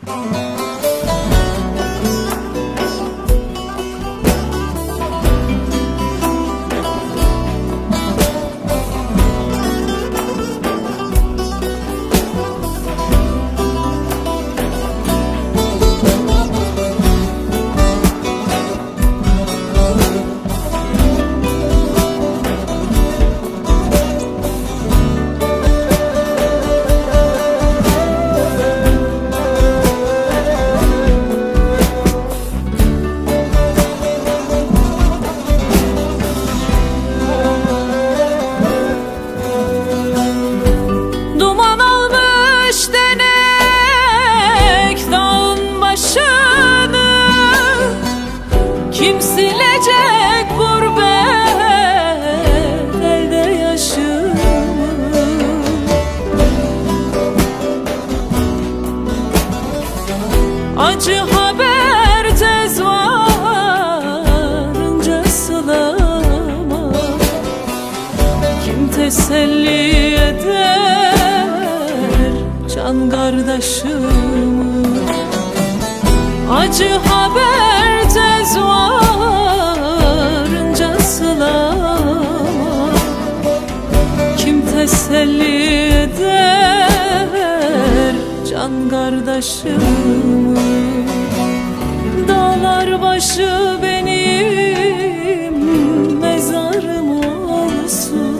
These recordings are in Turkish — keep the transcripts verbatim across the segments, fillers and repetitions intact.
Kim silecek gurbet elde yaşımı? Acı haber tez varınca sılama. Kim teselli eder can kardeşimi? Acı haber tez varınca sılama. Kim teselli eder can kardeşimi? Dağlar başı benim mezarım olsun,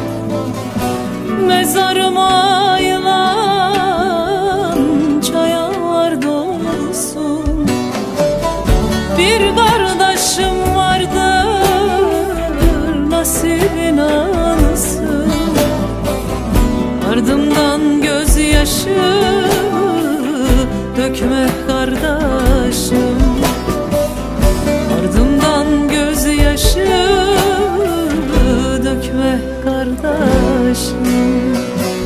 mezarıma yılan çayalar dolsun. Bir kardeşim vardır nasibin alsın, ardımdan gözyaşı dökme kardeşim. Ardımdan gözyaşı dökme kardeşim.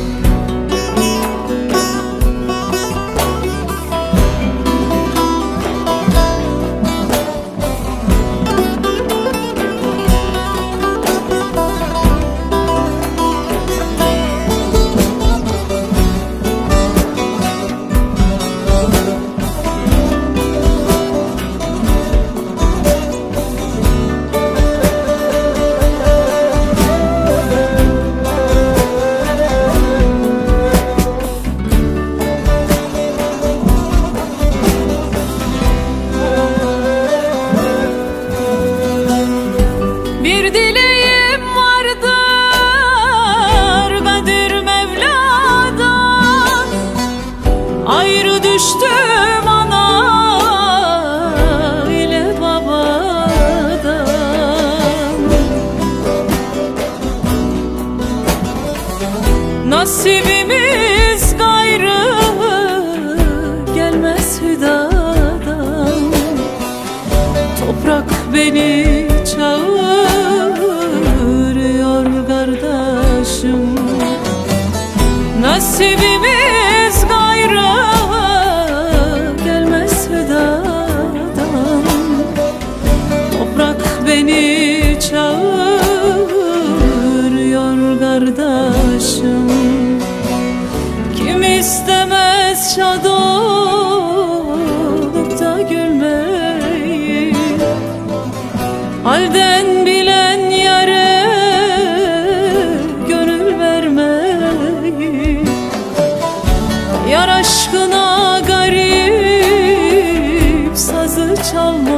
Ayrı düştüm ana ile babadan. Nasibimiz gayrı gelmez hüdadan. Toprak beni çağırıyor kardeşim. Nasibimiz gayrı gelmez hüdadan. Toprak beni çağırıyor kardeşim. Kim istemez şad olup da gülmeyi, halden bilen yare gönül vermeyi. Yar aşkına garip sazı çalma.